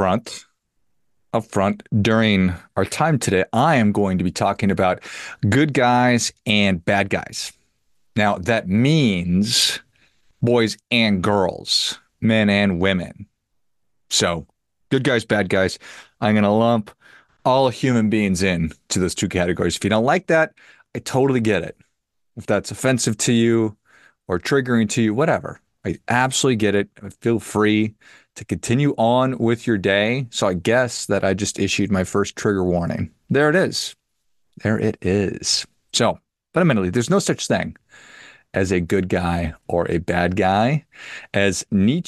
up front, during our time today, I am going to be talking about good guys and bad guys. Now, that means boys and girls, men and women. So, good guys, bad guys. I'm going to lump all human beings in to those two categories. If you don't like that, I totally get it. If that's offensive to you or triggering to you, whatever. I absolutely get it. Feel free to continue on with your day. So I guess that I just issued my first trigger warning. There it is. There it is. So fundamentally, there's no such thing as a good guy or a bad guy. As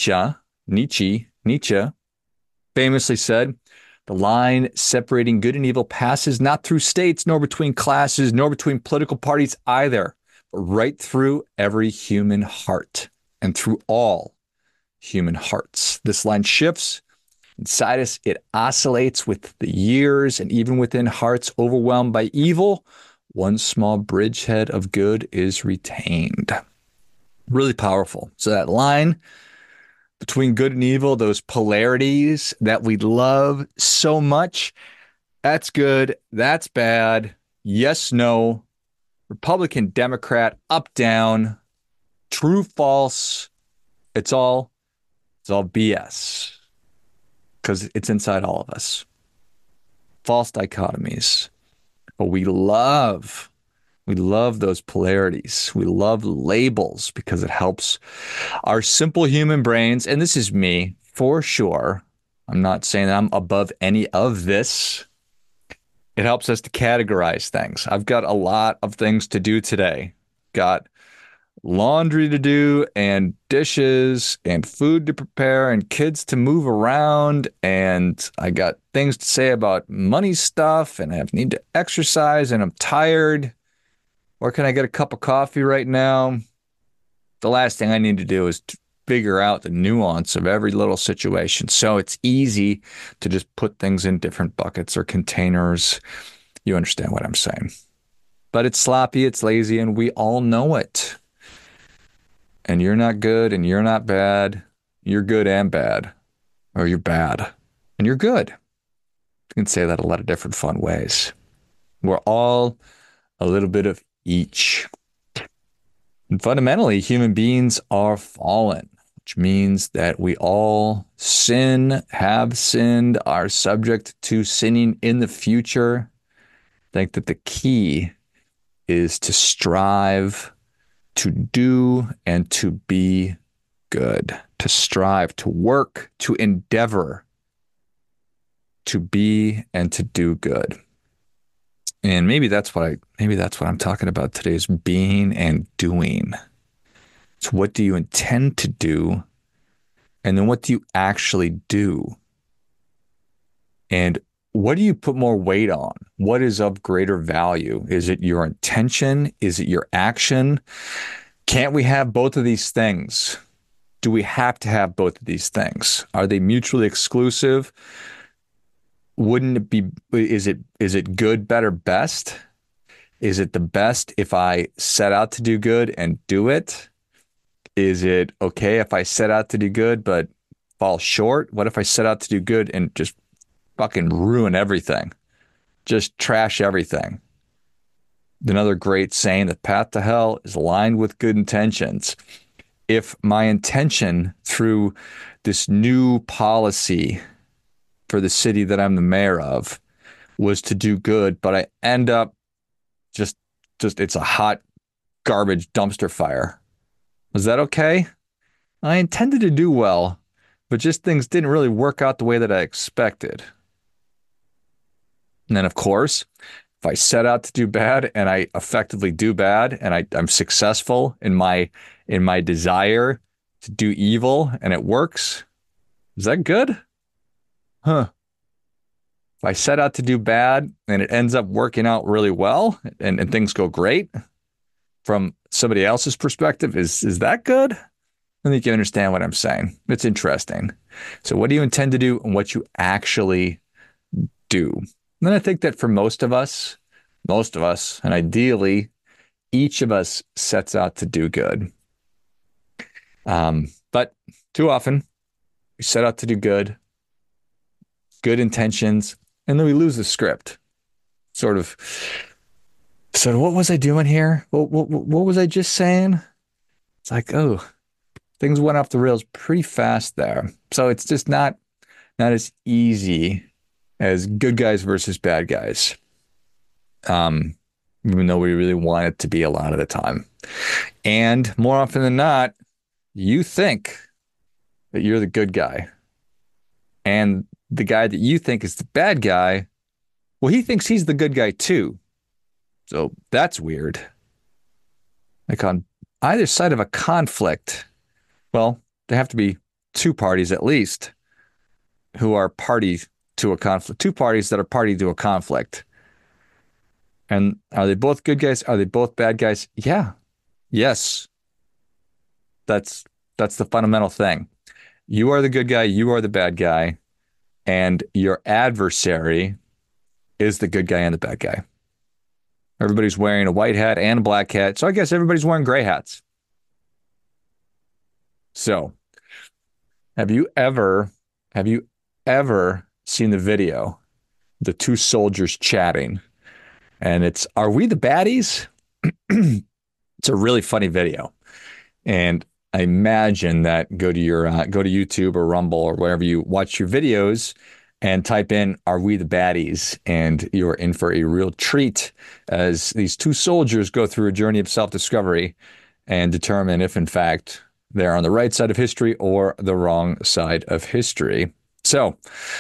Nietzsche famously said, the line separating good and evil passes not through states, nor between classes, nor between political parties either, but right through every human heart and through all human hearts. This line shifts inside us. It oscillates with the years, and even within hearts overwhelmed by evil, one small bridgehead of good is retained. Really powerful. So that line between good and evil, those polarities that we love so much, that's good, that's bad, yes, no, Republican, Democrat, up, down, true, false, it's all BS because it's inside all of us. False dichotomies. But we love those polarities. We love labels because it helps our simple human brains. And this is me for sure. I'm not saying that I'm above any of this. It helps us to categorize things. I've got a lot of things to do today. Got laundry to do and dishes and food to prepare and kids to move around. And I got things to say about money stuff and I need to exercise and I'm tired. Where can I get a cup of coffee right now? The last thing I need to do is to figure out the nuance of every little situation. So it's easy to just put things in different buckets or containers. You understand what I'm saying. But it's sloppy, it's lazy, and we all know it. And you're not good and you're not bad. You're good and bad. Or you're bad and you're good. You can say that a lot of different fun ways. We're all a little bit of each. And fundamentally, human beings are fallen, which means that we all sin, have sinned, are subject to sinning in the future. I think that the key is to strive to do and to be good, to strive, to work, to endeavor, to be and to do good. And maybe that's what I'm talking about today is being and doing. So what do you intend to do? And then what do you actually do? And what do you put more weight on? What is of greater value? Is it your intention? Is it your action? Can't we have both of these things? Do we have to have both of these things? Are they mutually exclusive? Wouldn't it be, is it good, better, best? Is it the best if I set out to do good and do it? Is it okay if I set out to do good but fall short? What if I set out to do good and just fucking ruin everything? Just trash everything. Another great saying, the path to hell is lined with good intentions. If my intention through this new policy for the city that I'm the mayor of was to do good, but I end up just it's a hot garbage dumpster fire. Was that okay? I intended to do well, but just things didn't really work out the way that I expected. And then, of course, if I set out to do bad and I effectively do bad and I'm successful in my desire to do evil and it works, is that good? Huh. If I set out to do bad and it ends up working out really well and things go great from somebody else's perspective, is that good? I think you understand what I'm saying. It's interesting. So what do you intend to do and what you actually do? And then I think that for most of us, and ideally, each of us sets out to do good. But too often, we set out to do good, good intentions, and then we lose the script. Sort of. So what was I doing here? What was I just saying? It's like, oh, things went off the rails pretty fast there. So it's just not as easy as good guys versus bad guys. Um, Even though we really want it to be a lot of the time. And more often than not, you think that you're the good guy. And the guy that you think is the bad guy, well, he thinks he's the good guy too. So that's weird. Like on either side of a conflict, well, there have to be two parties at least who are party to a conflict, two parties that are party to a conflict. And are they both good guys? Are they both bad guys? Yeah. Yes. That's that's the fundamental thing. You are the good guy, you are the bad guy, and your adversary is the good guy and the bad guy. Everybody's wearing a white hat and a black hat. So I guess everybody's wearing gray hats. So, have you ever seen the video, the two soldiers chatting? And it's, are we the baddies? It's a really funny video. And I imagine that go to YouTube or Rumble or wherever you watch your videos and type in "Are we the baddies?" and you're in for a real treat as these two soldiers go through a journey of self-discovery and determine if, in fact, they're on the right side of history or the wrong side of history. So.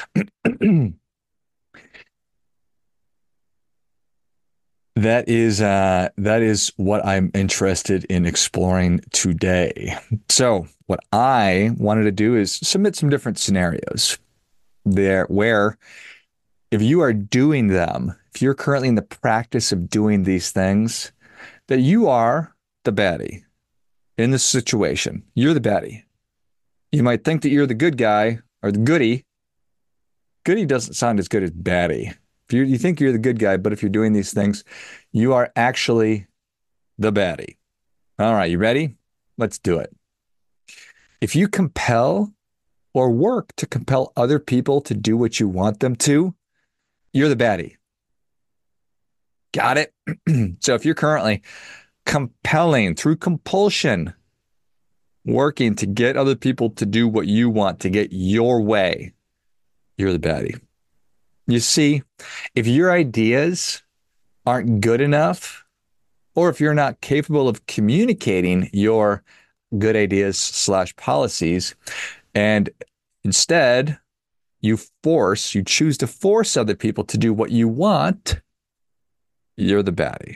That is what I'm interested in exploring today. So what I wanted to do is submit some different scenarios there where if you are doing them, if you're currently in the practice of doing these things, that you are the baddie in this situation. You're the baddie. You might think that you're the good guy or the goody. Goody doesn't sound as good as baddie. You think you're the good guy, but if you're doing these things, you are actually the baddie. All right, you ready? Let's do it. If you compel or work to compel other people to do what you want them to, you're the baddie. Got it? So if you're currently compelling through compulsion, working to get other people to do what you want, to get your way, you're the baddie. You see, if your ideas aren't good enough, or if you're not capable of communicating your good ideas / policies, and instead you choose to force other people to do what you want, you're the baddie.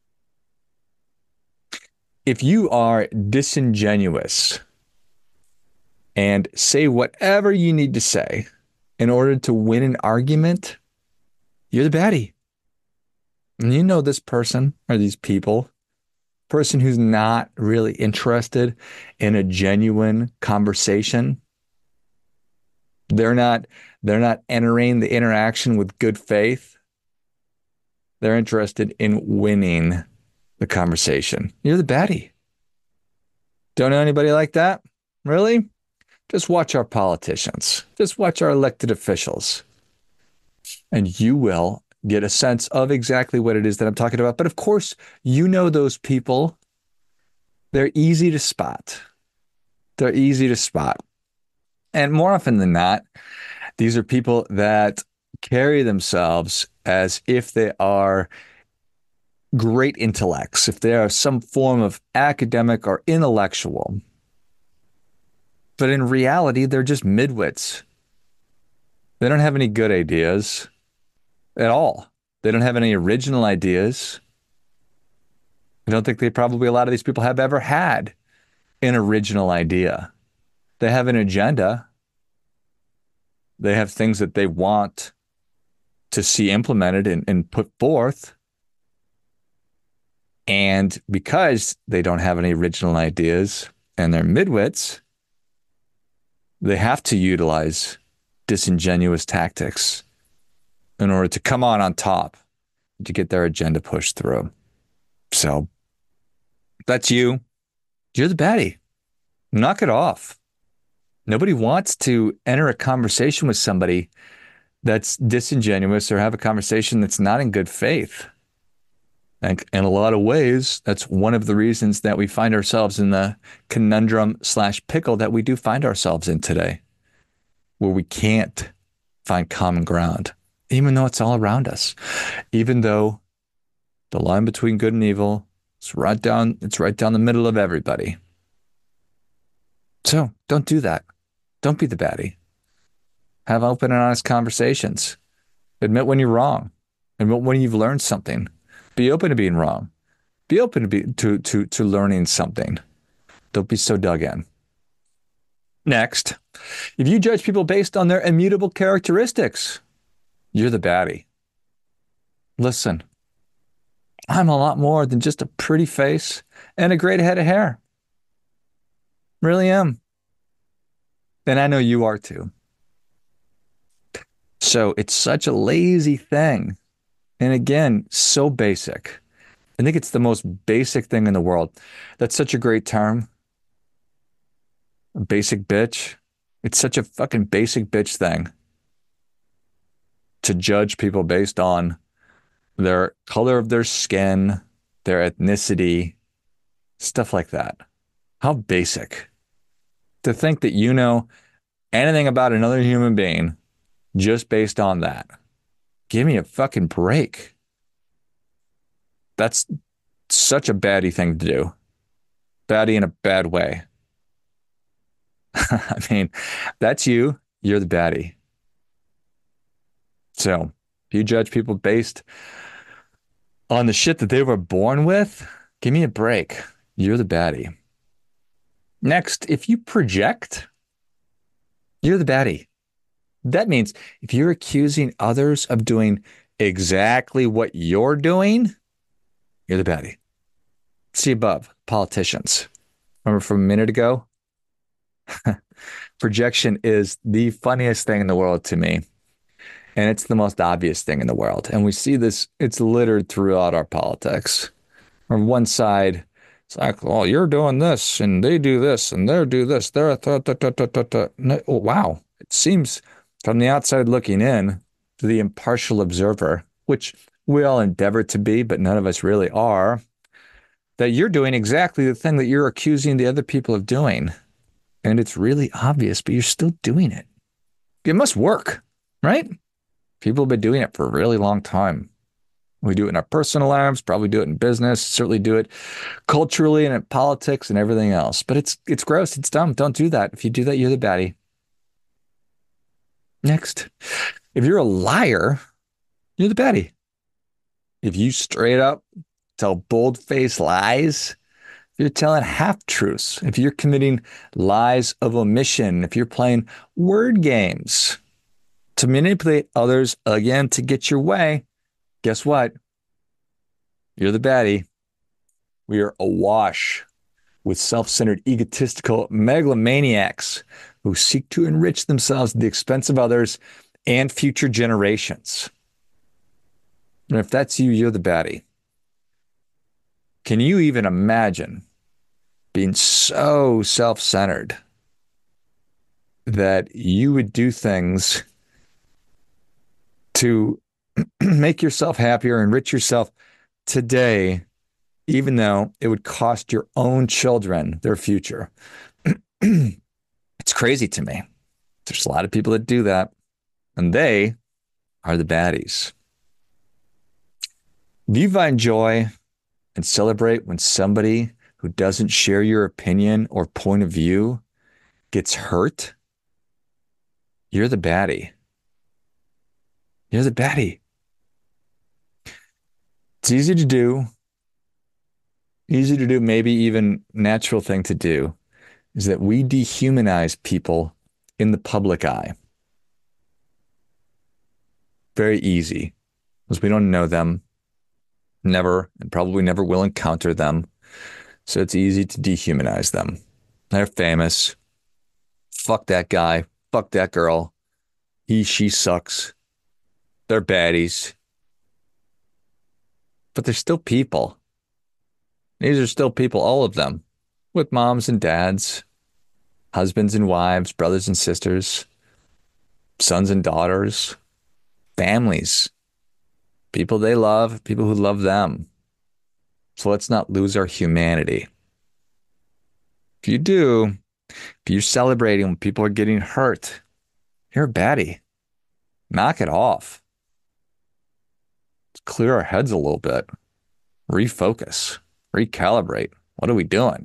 If you are disingenuous and say whatever you need to say in order to win an argument, you're the baddie. And you know this person or these people, person who's not really interested in a genuine conversation. They're not entering the interaction with good faith. They're interested in winning the conversation. You're the baddie. Don't know anybody like that? Really? Just watch our politicians. Just watch our elected officials. And you will get a sense of exactly what it is that I'm talking about. But of course, you know those people. They're easy to spot. They're easy to spot. And more often than not, these are people that carry themselves as if they are great intellects, if they are some form of academic or intellectual. But in reality, they're just midwits. They don't have any good ideas at all. They don't have any original ideas. I don't think probably a lot of these people have ever had an original idea. They have an agenda. They have things that they want to see implemented and put forth. And because they don't have any original ideas and they're midwits, they have to utilize disingenuous tactics in order to come on top, to get their agenda pushed through. So that's you. You're the baddie. Knock it off. Nobody wants to enter a conversation with somebody that's disingenuous or have a conversation that's not in good faith. And in a lot of ways, that's one of the reasons that we find ourselves in the conundrum slash pickle that we do find ourselves in today, where we can't find common ground, even though it's all around us, even though the line between good and evil it's right down the middle of everybody. So don't do that. Don't be the baddie. Have open and honest conversations. Admit when you're wrong. Admit when you've learned something. Be open to being wrong. Be open to learning something. Don't be so dug in. Next, if you judge people based on their immutable characteristics, you're the baddie. Listen, I'm a lot more than just a pretty face and a great head of hair. Really am. And I know you are too. So it's such a lazy thing. And again, so basic. I think it's the most basic thing in the world. That's such a great term. Basic bitch. It's such a fucking basic bitch thing to judge people based on their color of their skin, their ethnicity, stuff like that. How basic. To think that you know anything about another human being just based on that. Give me a fucking break. That's such a baddie thing to do. Baddie in a bad way. I mean, that's you. You're the baddie. So if you judge people based on the shit that they were born with, give me a break. You're the baddie. Next, if you project, you're the baddie. That means if you're accusing others of doing exactly what you're doing, you're the baddie. See above, politicians. Remember from a minute ago? Projection is the funniest thing in the world to me. And it's the most obvious thing in the world. And we see this, it's littered throughout our politics. On one side, it's like, oh, you're doing this, and they do this, and they do this. They're no, oh, wow. It seems from the outside looking in to the impartial observer, which we all endeavor to be, but none of us really are, that you're doing exactly the thing that you're accusing the other people of doing. And it's really obvious, but you're still doing it. It must work, right? People have been doing it for a really long time. We do it in our personal lives, probably do it in business, certainly do it culturally and in politics and everything else. But it's gross. It's dumb. Don't do that. If you do that, you're the baddie. Next, if you're a liar, you're the baddie. If you straight up tell bold-faced lies, if you're telling half-truths, if you're committing lies of omission, if you're playing word games to manipulate others, again, to get your way, guess what? You're the baddie. We are awash with self-centered, egotistical megalomaniacs who seek to enrich themselves at the expense of others and future generations. And if that's you, you're the baddie. Can you even imagine being so self-centered that you would do things to make yourself happier, enrich yourself today, even though it would cost your own children their future? It's crazy to me. There's a lot of people that do that, and they are the baddies. Do you find joy and celebrate when somebody who doesn't share your opinion or point of view gets hurt? You're the baddie. You're the baddie. It's easy to do, maybe even natural thing to do, is that we dehumanize people in the public eye. Very easy, because we don't know them, never, and probably never will encounter them. So it's easy to dehumanize them. They're famous. Fuck that guy. Fuck that girl. He, she sucks. They're baddies. But they're still people. These are still people, all of them, with moms and dads, husbands and wives, brothers and sisters, sons and daughters. families, people they love, people who love them. So let's not lose our humanity. If you do, if you're celebrating when people are getting hurt, you're a baddie. Knock it off. Let's clear our heads a little bit. Refocus. Recalibrate. What are we doing?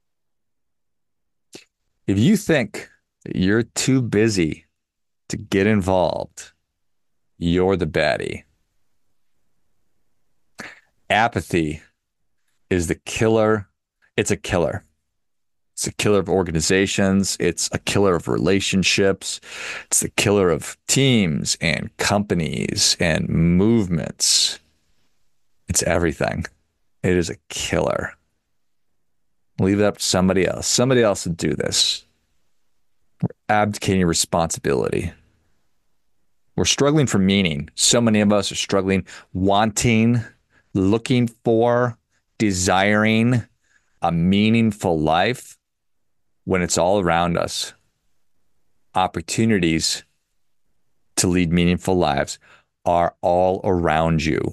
If you think that you're too busy to get involved, you're the baddie. Apathy is the killer. It's a killer. It's a killer of organizations. It's a killer of relationships. It's the killer of teams and companies and movements. It's everything. It is a killer. Leave it up to somebody else. Somebody else would do this. We're abdicating responsibility. We're struggling for meaning. So many of us are struggling, wanting, looking for, desiring a meaningful life when it's all around us. Opportunities to lead meaningful lives are all around you.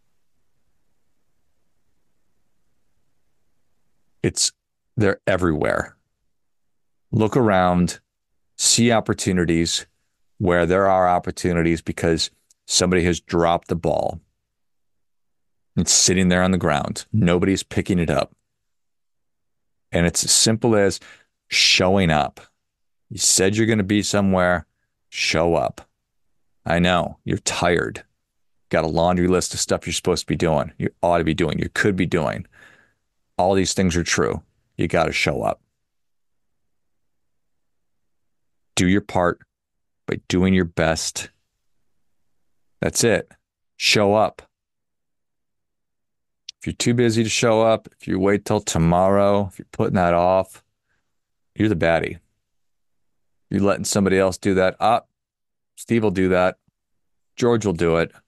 They're everywhere. Look around, see opportunities where there are opportunities because somebody has dropped the ball. It's sitting there on the ground. Nobody's picking it up. And it's as simple as showing up. You said you're going to be somewhere, show up. I know you're tired. Got a laundry list of stuff you're supposed to be doing. You ought to be doing. You could be doing. All these things are true. You got to show up. Do your part by doing your best. That's it. Show up. If you're too busy to show up, if you wait till tomorrow, if you're putting that off, you're the baddie. You're letting somebody else do that. Steve will do that. George will do it.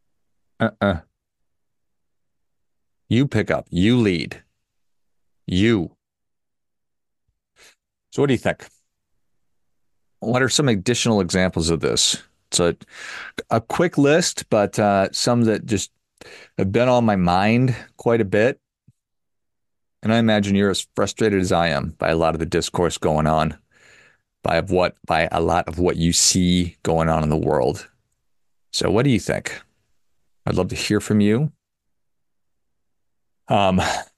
You pick up. You lead. You. So what do you think? What are some additional examples of this? It's a quick list, but some that just have been on my mind quite a bit. And I imagine you're as frustrated as I am by a lot of the discourse going on, by a lot of what you see going on in the world. So what do you think? I'd love to hear from you. Life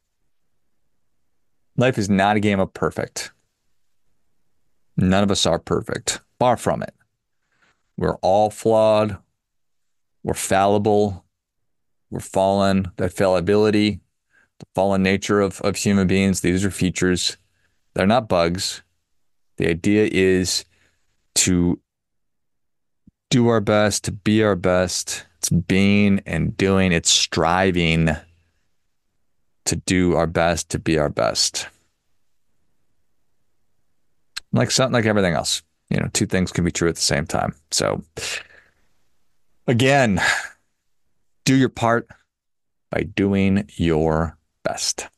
is not a game of perfect. None of us are perfect. Far from it. We're all flawed. We're fallible. We're fallen. That fallibility, the fallen nature of human beings, these are features. They're not bugs. The idea is to do our best, to be our best. It's being and doing. It's striving to do our best, to be our best. Like something like everything else. Two things can be true at the same time. So again, do your part by doing your best.